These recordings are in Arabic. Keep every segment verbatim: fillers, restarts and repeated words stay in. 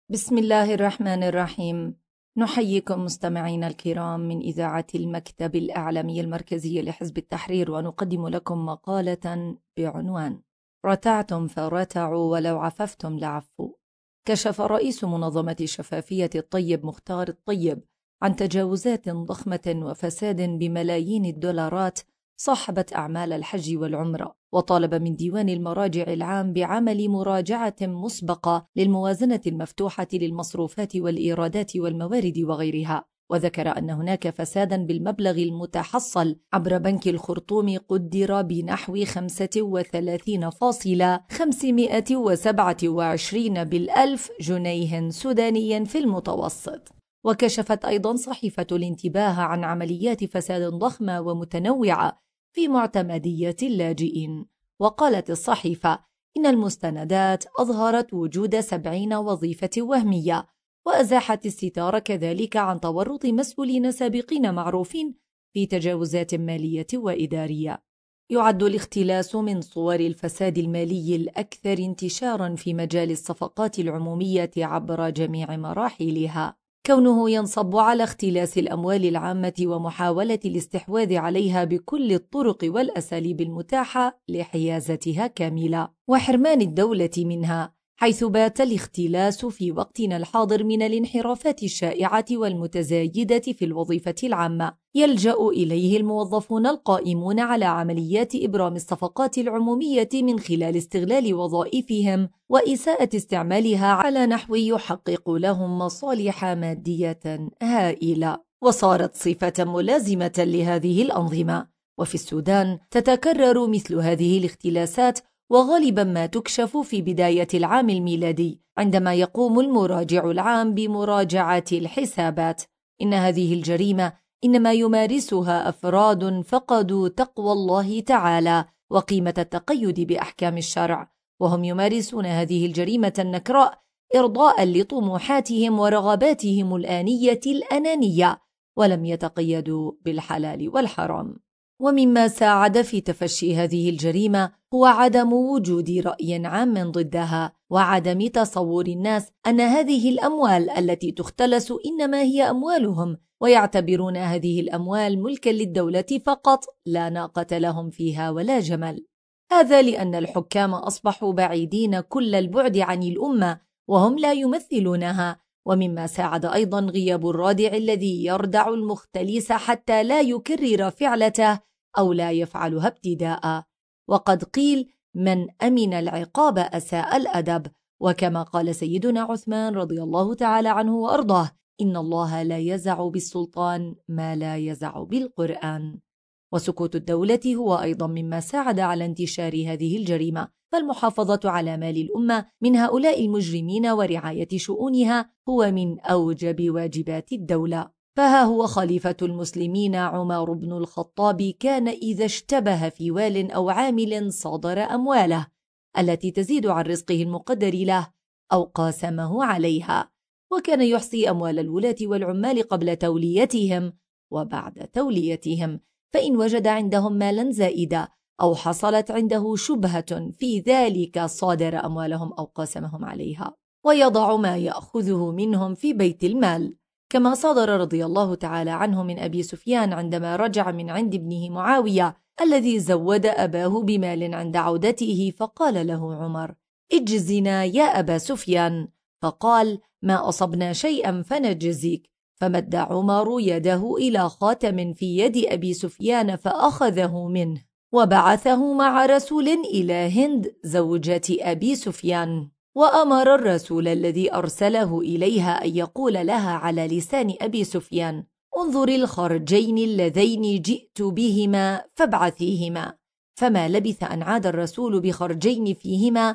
بسم الله الرحمن الرحيم. نحييكم مستمعينا الكرام من إذاعة المكتب الإعلامي المركزي لحزب التحرير، ونقدم لكم مقالة بعنوان: رتعتم فرتعوا ولو عففتم لعفوا. كشف رئيس منظمة شفافية الطيب مختار الطيب عن تجاوزات ضخمة وفساد بملايين الدولارات صاحبت أعمال الحج والعمرة، وطالب من ديوان المراجع العام بعمل مراجعة مسبقة للموازنة المفتوحة للمصروفات والإيرادات والموارد وغيرها. وذكر أن هناك فسادا بالمبلغ المتحصل عبر بنك الخرطوم قدر بنحو خمسة وثلاثين فاصلة خمسمائة وسبعة وعشرين بالألف جنيه سوداني في المتوسط. وكشفت أيضا صحيفة الانتباه عن عمليات فساد ضخمة ومتنوعة في معتمدية اللاجئين. وقالت الصحيفة إن المستندات أظهرت وجود سبعين وظيفة وهمية، وأزاحت الستار كذلك عن تورط مسؤولين سابقين معروفين في تجاوزات مالية وإدارية. يعد الاختلاس من صور الفساد المالي الأكثر انتشارا في مجال الصفقات العمومية عبر جميع مراحلها، كونه ينصب على اختلاس الأموال العامة ومحاولة الاستحواذ عليها بكل الطرق والأساليب المتاحة لحيازتها كاملة وحرمان الدولة منها، حيث بات الاختلاس في وقتنا الحاضر من الانحرافات الشائعة والمتزايدة في الوظيفة العامة يلجأ إليه الموظفون القائمون على عمليات إبرام الصفقات العمومية من خلال استغلال وظائفهم وإساءة استعمالها على نحو يحقق لهم مصالح مادية هائلة، وصارت صفة ملازمة لهذه الأنظمة. وفي السودان تتكرر مثل هذه الاختلاسات، وغالبا ما تكشف في بداية العام الميلادي عندما يقوم المراجع العام بمراجعة الحسابات. إن هذه الجريمة إنما يمارسها أفراد فقدوا تقوى الله تعالى وقيمة التقيد بأحكام الشرع، وهم يمارسون هذه الجريمة النكراء إرضاء لطموحاتهم ورغباتهم الآنية الأنانية، ولم يتقيدوا بالحلال والحرام. ومما ساعد في تفشي هذه الجريمة هو عدم وجود رأي عام ضدها، وعدم تصور الناس أن هذه الأموال التي تختلس إنما هي أموالهم، ويعتبرون هذه الأموال ملكا للدولة فقط لا ناقة لهم فيها ولا جمل. هذا لأن الحكام أصبحوا بعيدين كل البعد عن الأمة وهم لا يمثلونها، ومما ساعد أيضا غياب الرادع الذي يردع المختلس حتى لا يكرر فعلته أو لا يفعلها ابتداء. وقد قيل: من أمن العقاب أساء الأدب. وكما قال سيدنا عثمان رضي الله تعالى عنه وأرضاه: إن الله لا يزع بالسلطان ما لا يزع بالقرآن. وسكوت الدولة هو أيضا مما ساعد على انتشار هذه الجريمة، فالمحافظة على مال الأمة من هؤلاء المجرمين ورعاية شؤونها هو من أوجب واجبات الدولة. فها هو خليفة المسلمين عمر بن الخطاب كان إذا اشتبه في وال أو عامل صادر أمواله التي تزيد عن رزقه المقدر له أو قاسمه عليها، وكان يحصي أموال الولاة والعمال قبل توليتهم وبعد توليتهم، فإن وجد عندهم مالا زائدا أو حصلت عنده شبهة في ذلك صادر أموالهم أو قاسمهم عليها، ويضع ما يأخذه منهم في بيت المال، كما صدر رضي الله تعالى عنه من أبي سفيان عندما رجع من عند ابنه معاوية الذي زود أباه بمال عند عودته، فقال له عمر: اجزنا يا أبا سفيان، فقال: ما أصبنا شيئا فنجزيك. فمد عمر يده إلى خاتم في يد أبي سفيان فأخذه منه وبعثه مع رسول إلى هند زوجة أبي سفيان، وأمر الرسول الذي أرسله إليها أن يقول لها على لسان أبي سفيان: انظر الخرجين اللذين جئت بهما فابعثيهما. فما لبث أن عاد الرسول بخرجين فيهما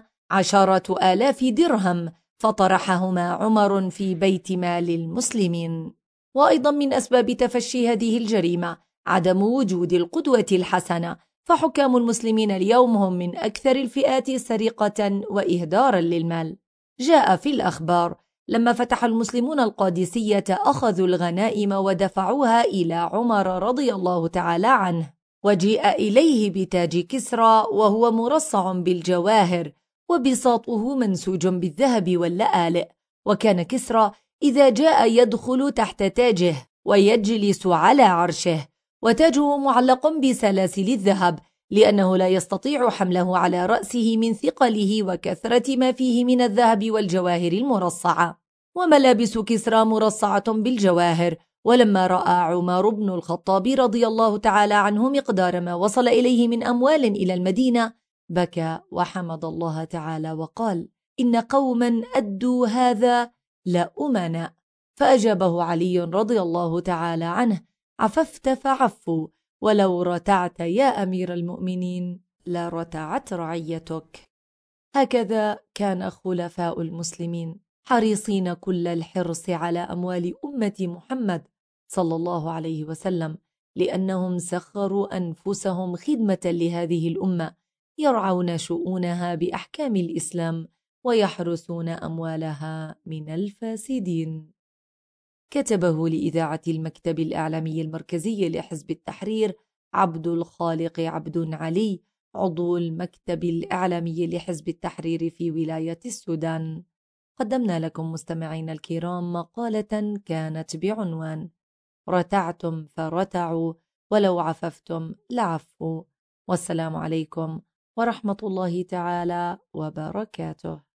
عشرة آلاف درهم، فطرحهما عمر في بيت مال المسلمين. وأيضا من أسباب تفشي هذه الجريمة عدم وجود القدوة الحسنة، فحكام المسلمين اليوم هم من أكثر الفئات سرقة وإهدارا للمال. جاء في الأخبار: لما فتح المسلمون القادسية أخذوا الغنائم ودفعوها إلى عمر رضي الله تعالى عنه، وجيء إليه بتاج كسرى وهو مرصع بالجواهر وبساطه منسوج بالذهب واللآلئ، وكان كسرى إذا جاء يدخل تحت تاجه ويجلس على عرشه، وتاجه معلق بسلاسل الذهب لأنه لا يستطيع حمله على رأسه من ثقله وكثرة ما فيه من الذهب والجواهر المرصعة. وملابس كسرى مرصعة بالجواهر. ولما رأى عمر بن الخطاب رضي الله تعالى عنه مقدار ما وصل إليه من أموال إلى المدينة بكى وحمد الله تعالى وقال: إن قوما أدوا هذا لأمنا. فأجابه علي رضي الله تعالى عنه: عففت فعفوا، ولو رتعت يا أمير المؤمنين لرتعت رعيتك. هكذا كان خلفاء المسلمين حريصين كل الحرص على أموال أمة محمد صلى الله عليه وسلم، لأنهم سخروا أنفسهم خدمة لهذه الأمة، يرعون شؤونها بأحكام الإسلام ويحرسون أموالها من الفاسدين. كتبه لإذاعة المكتب الإعلامي المركزي لحزب التحرير عبد الخالق عبد علي، عضو المكتب الإعلامي لحزب التحرير في ولاية السودان. قدمنا لكم مستمعين الكرام مقالة كانت بعنوان: رتعتم فرتعوا، ولو عففتم لعفوا. والسلام عليكم ورحمة الله تعالى وبركاته.